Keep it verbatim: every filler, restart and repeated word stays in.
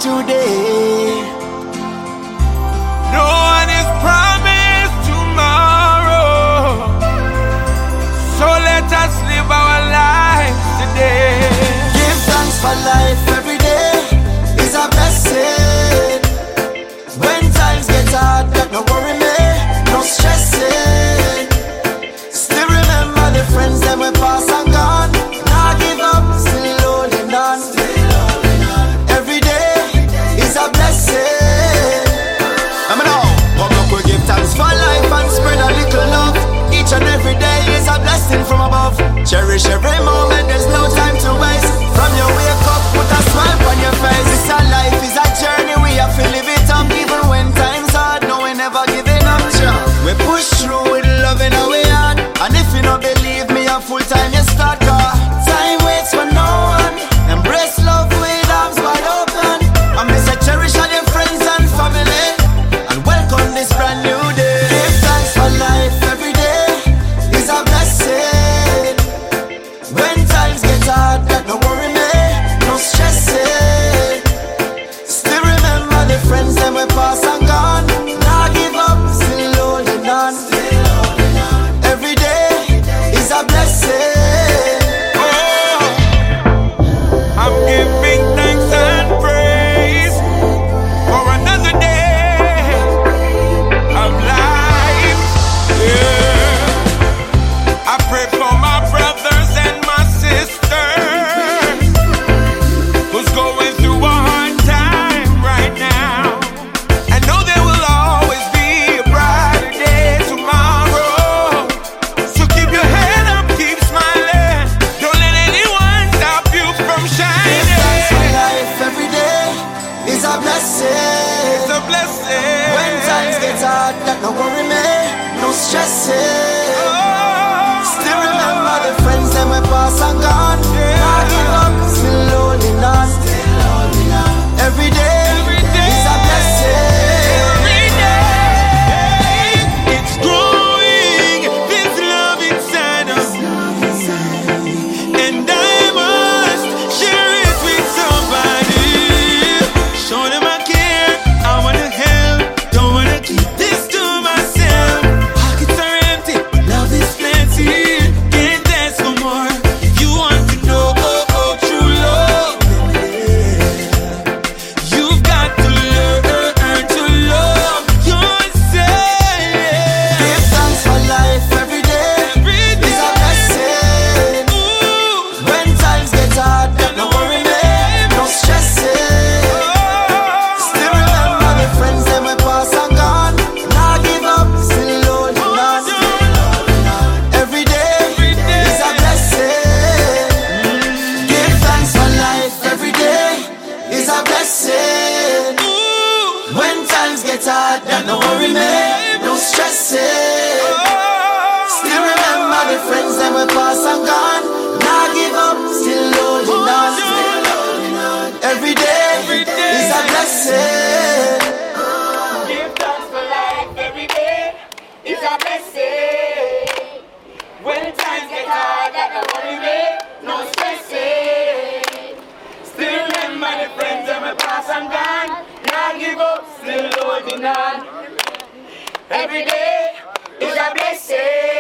today. No one is promised tomorrow, so let us live our lives today. Give thanks for life every day is a blessing. When times get hard, don't worry me, no stressing. Still remember the friends that we pass and gone. Not give up, still holding on. Every day is a blessing. I mean, now, come up, we give thanks for life and spread a little love. Each and every day is a blessing from above. Cherish every moment, there's no time to waste. From your wake up, put a smile on your face. It's a life, it's a journey, we have to live it up. Even when times hard, no, we never giving up. We push through with love in our heart. And if you don't believe me, a full time you start. Cause time waits for no one. Embrace love with arms wide open. And me say cherish all your friends and family, and welcome this brand new day. Give thanks for life every day is a blessing. When times get hard, don't worry me, no stressing. Still remember the friends that we pass and gone. Not give up, still holding on. Every day is a blessing. Oh, I'm giving thanks and praise for another day of life. Yeah. I pray for my brothers and my sisters who's going through a hard time right now. I know there will always be a brighter day tomorrow. So keep your head up, keep smiling. Don't let anyone stop you from Give thanks for shining. life every day is a blessing. It's a blessing. When times get hard, don't worry me, no stressing. Oh, Still remember the friends that we pass and gone. Not give up, still holding on. Every day Every day. is a blessing. Every day it's growing, this love inside us, and I must share it with somebody. Show them I care, I wanna help, don't wanna keep this to myself. Pockets are empty, love is plenty, can't ask for more. You want to know, oh, oh, true love, you've got to learn to love yourself. Give thanks for life every day Every is a day. blessing. Ooh. When times get hard, don't worry me, no stressing. Still remember the friends that we pass and gone. Not give up, still holding on. Every day is a blessing. Give thanks for life every day is a blessing. Ooh. When times get hard, don't worry me, no stressing. Still remember the friends that we pass and gone. Not give up, still holding on. Every day is a blessing. Give thanks for life every day is a blessing. When times get hard, that don't worry me, no stressing. Still remember the friends that we pass and gone. Not give up, still holding on. Every day is a blessing.